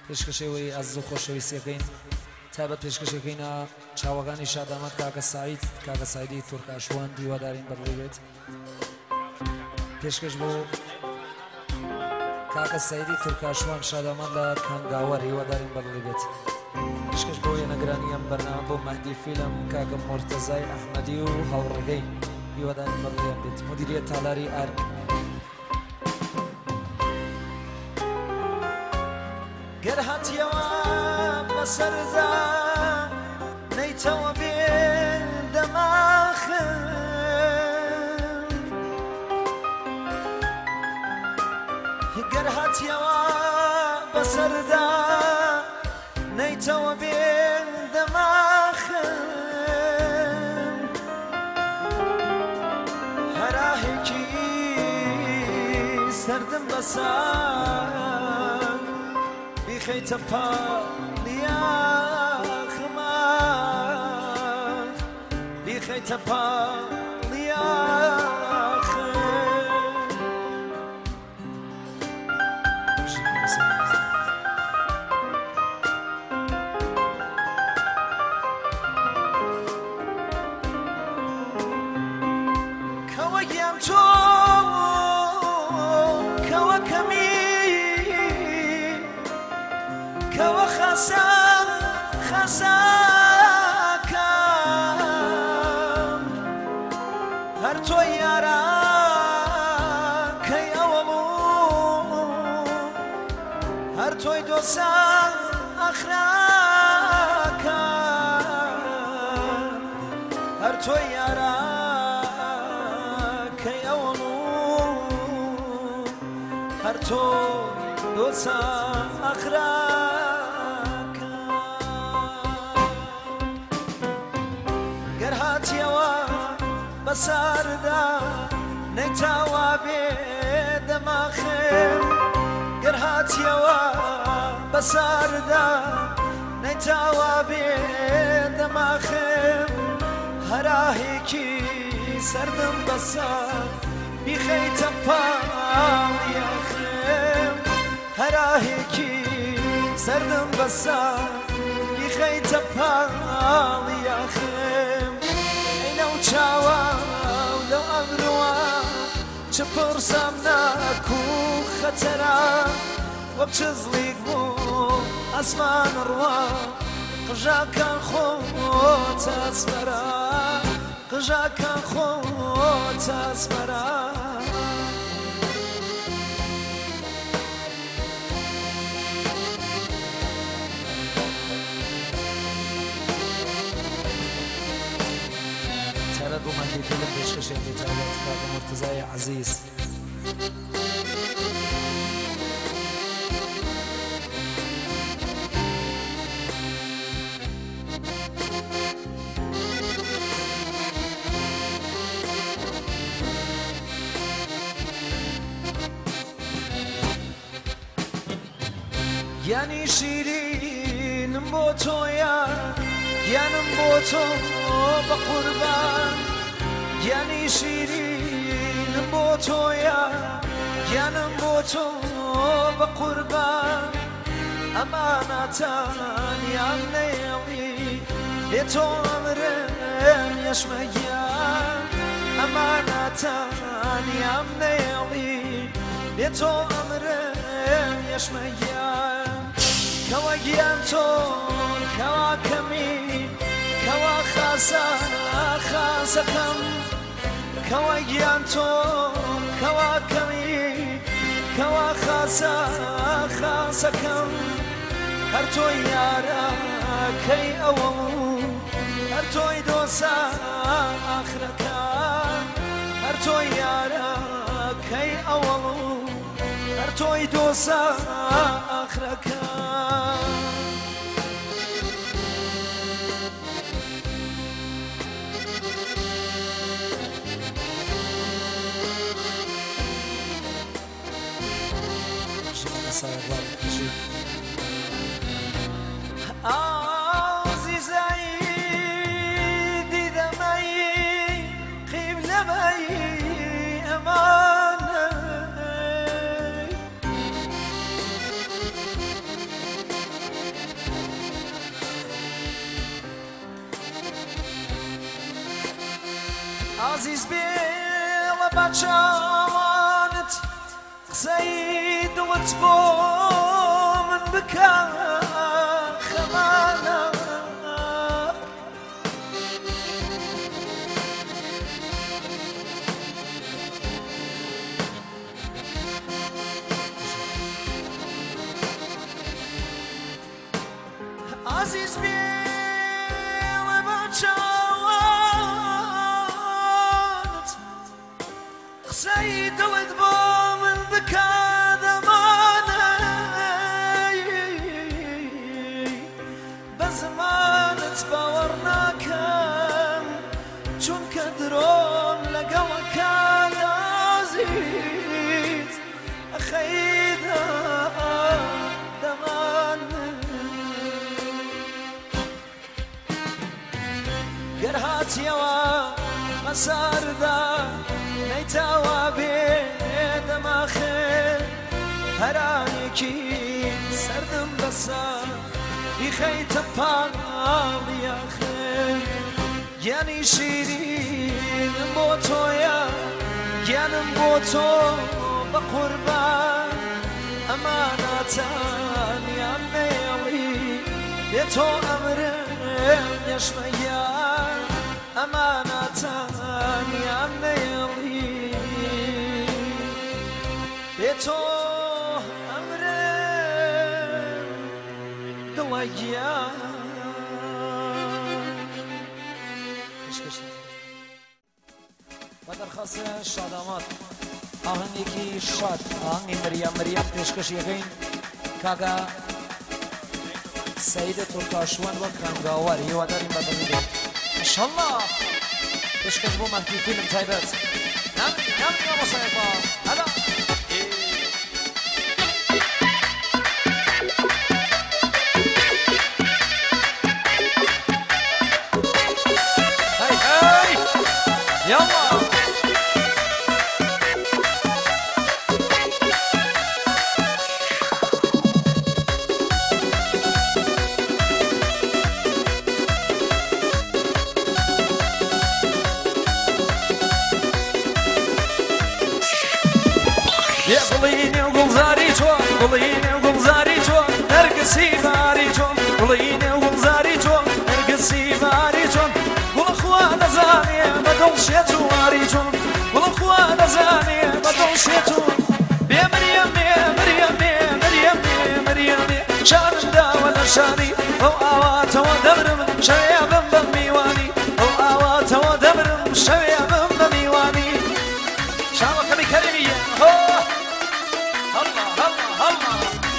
پێشکەشەوەی ئەزیز و خۆشەویستیەکەین تایبەت پێشکەشەکەینە چاوەکانی شادامەت کاکە سعید کاکە سعیدی تورکاشوان دیوادارین بەڕێ بێت پێشکەش بۆ کاکە سعیدی تورکاشوان شادامەت لە کانگاوەر هیوادارین بەڕێ بێت پێشکەش بۆ وێنەگرانی ئەم بەرنامە بۆ مەهدی فیلم کاکە مۆرتەزای ئەحمەدی و هاوڕێگەی هیوادارین بەڕێ بێت مدیریەت تالاری ئار گەر هاتیەوە بەسەردا نەیتەوە بێ دەماخم گەر هاتیەوە بەسەردا نەیتەوە بێ دەماخم هەراهێکی سەردم بەسەر بیخەیتە پاڵیاخماخ بیخەیتە پاڵیاخم کەوە گیان تۆ کەوە کەمی کەوە خەساکەم هەر تۆی یارە کەی ئەوە بوو هەر تۆی دۆسە ئەخراکەم هەر تۆی یارە کەی ئەوە بوو هەر تۆی دۆسە ئەخراکەم گەر هاتیەوە بەسەردا نەیتاوا بێ دەماخم گەر هاتیەوە بەسەردا نەیتاوا بێ دەماخم هەراهێکی سەردم بەسەر بیخەیتە پاڵیاخم هەراهێکی سەردم بەسەر بیخەیتە پاڵیاخم ئەی لەو چاوە و لەو ئەمرووە چ پرسەم ناکو خەتەرە وەک چزلیک بوو ئەسمان ڕوا قژاکە خۆتە ئەسمەرە قژاکە خۆتە ئەسمەرە تایبەت بۆ مەهدی فیلم پێشکەشێکی تایبەت کاکە مۆرتەزای عەزیز گیانی شیرینم بۆ تۆیە گیانم بۆ تۆ بە قوربان گیانی شیرینم بۆ تۆیە گیانم بۆ تۆ بە قوربان ئەمانەتانیان نێڵی لێ تۆ ئەمرم یەشمە گیان ئەمانەتانیان نێڵی لێ تۆ ئەمرم یەشمە گیان کەوە گیان تۆ کەوا کەمی کەوا خاسەکەم کەوا گیان تۆ کەوا کەمی کەوا خاسەکەم هەر تۆی یارە کەی ئەوە هەر تۆی دۆسە ئاخرەکان هەر تۆی یارە کەی ئەوە هەر تۆی دۆسە ئاخرەکان عزیزایی دیدەمەی قیبلەمەی ئەمانە عزیز بیل بچانت قسەی دڵت بۆ من بکە خەمانە عزیز بیل بچانت قسەی دڵت بۆ من بکە دەمانە بە زمانت باوەڕ ناکەم چونکە درۆم لەگەڵەکان عزیز ئەخەیدا دەمانە گەر هاتیەوە مەساردا نەیتاوە بێ دەماخێ هەرانێکی سەردم بەسەر بیخەیتە پاڵیاخێ گیانی شیرینم بۆ تۆیە گیانم بۆ تۆ بە قوربان ئەمانەتانیان نێڵی بێ تۆ ئەمرم نێشمەیان ئەمانەتانیان نێڵی بێ تۆ ئەمرم دڵە گیان بە دەرخەسە شادامات ئاهەنگێکی شاد ئاهەنگی مریەم پێشکەش یەکەین کاگا سەیدە تورکاشوان وەک کانگاوەر هیوادارین بە دەمیدێت ئینشەڵڵا پێشکەش بۆ مەهدی فیلم تایبەت نامنیە بۆ سایقا هەلا يلا يا قليني وقلزاري توم قليني وقلزاري توم نرقصي باري توم قليني وقلزاري توم نرقصي باري توم والأخوان زانية بدل شيتواري توم والأخوان زانية بدل شيتوم يا مريم يا مريم يا مريم يا مريم شان دا ولا شاني أو آوات ودبرم شياب بميواني أو آوات ودبرم شياب بميواني شامك بكريمية الله الله الله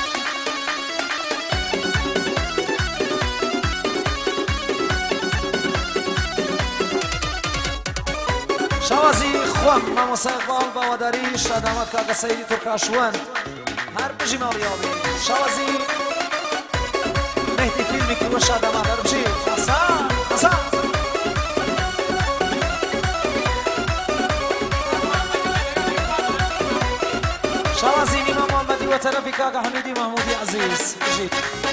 شوازی خوام مامۆسای باڵ باوەداری شادامات کاکە سەیدی تورکاشوان هەر بژی ماڵیاڵی شوازی مهدی فیلمی کردوە شادامات هەر بژی حەسان حەسان شوازی نیمە محەممەدی وە تەرەفی کاکە حەمیدی مەحموودی عەزیز بژیت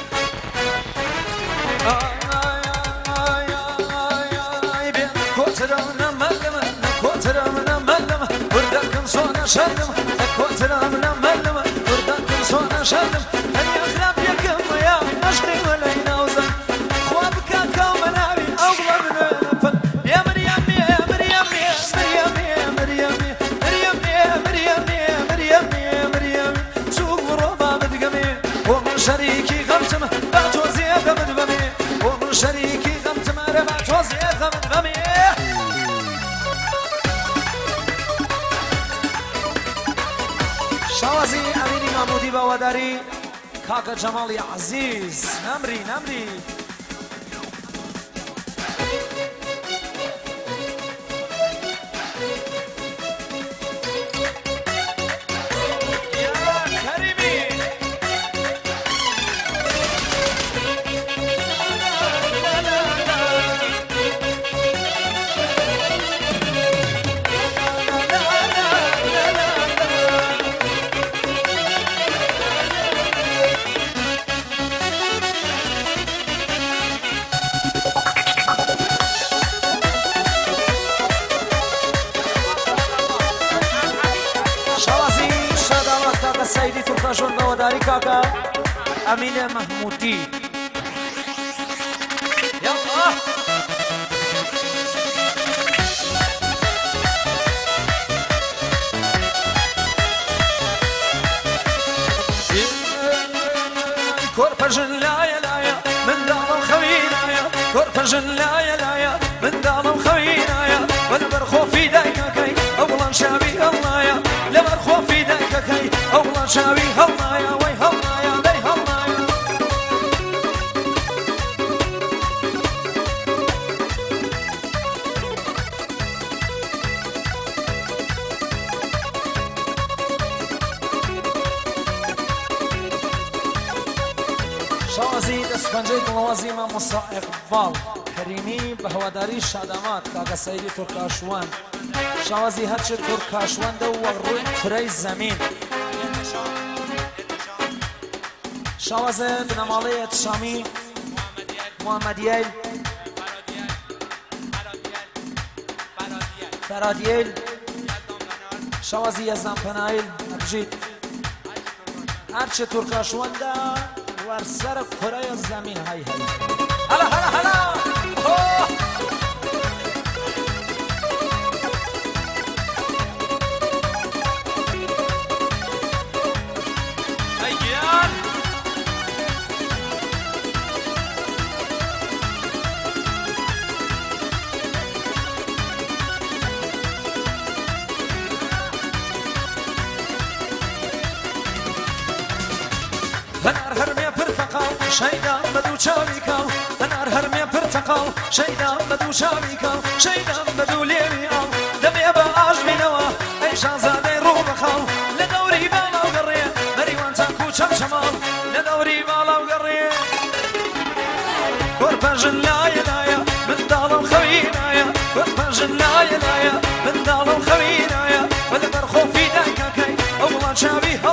كوترامنا ملمة وردكم صونا شلم كوترامنا ملمة وردكم صونا شلم أن يخلب يكم يا نشقي ولينا وزن خوابك كومناوي أغلى من الفن يا مريم يا مريم يا مريم يا مريم يا مريم يا مريم يا مريم سوق وربا مدقمي ومن شريكي غمتم بعتوزي غمد بمي ومن شريكي غمتم بعتوزي غمد بمي شوازی امینی محمودی باوەداری کاکە جەماڵی عەزیز نەمری پاشۆن بەوەداری کاکە ئەمینە مەحموودی یاڵڵا کۆرپەژن لایە لایە منداڵم خەوینایە کۆرپەژن لایە لایە منداڵم خەوینایە بەلەبەر خۆفی دایکەکەی ئەو وڵان شاوی هەڵنایە لەبەر خۆفی دایکەکەی ئەو وڵان شاوی هەڵنایە وەی هەڵنایە دەی هەڵنایە شوازی دەستپەنجەی دڵەوازی مامۆستا ئیقباڵ کەریمی بە هەواداری شادامات کاکە سەیدی تورکاشوان شوازی هەرچی تورکاشوەندە و ڕووی کرەی زەمین شوازە بنەماڵەیەت شامی محەممەدیەل فەرادیەل شوازی یەزدان پەنایل ئەبژیت هەرچی تورکاشوەندە وەرسەرە کورەی زەمین هەی هەی هەلا هەلا هەلا هەنار هەرمێ پرتەقاڵ شەیدان بە دوو چاوی کاڵ هەنار هەرمێ پرتەقاڵ شەیدان بە دوو چاوی کاڵ شەیدان بە دوو لێوی ئاڵ دەبێ بە ئاژبینەوە ئەی شازادەی ڕوو بەخاڵ لە دەوری باڵاو گەڕێ بەریوان تاک و چەمچەماڵ لە دەوری باڵاو گەڕێ کۆرپەژن لایە لایە منداڵم خەوینایە کۆرپەژن لایە لایە منداڵم خەوینایە بە لەبەر خۆفی دایکەکەی ئەو وڵان چاوی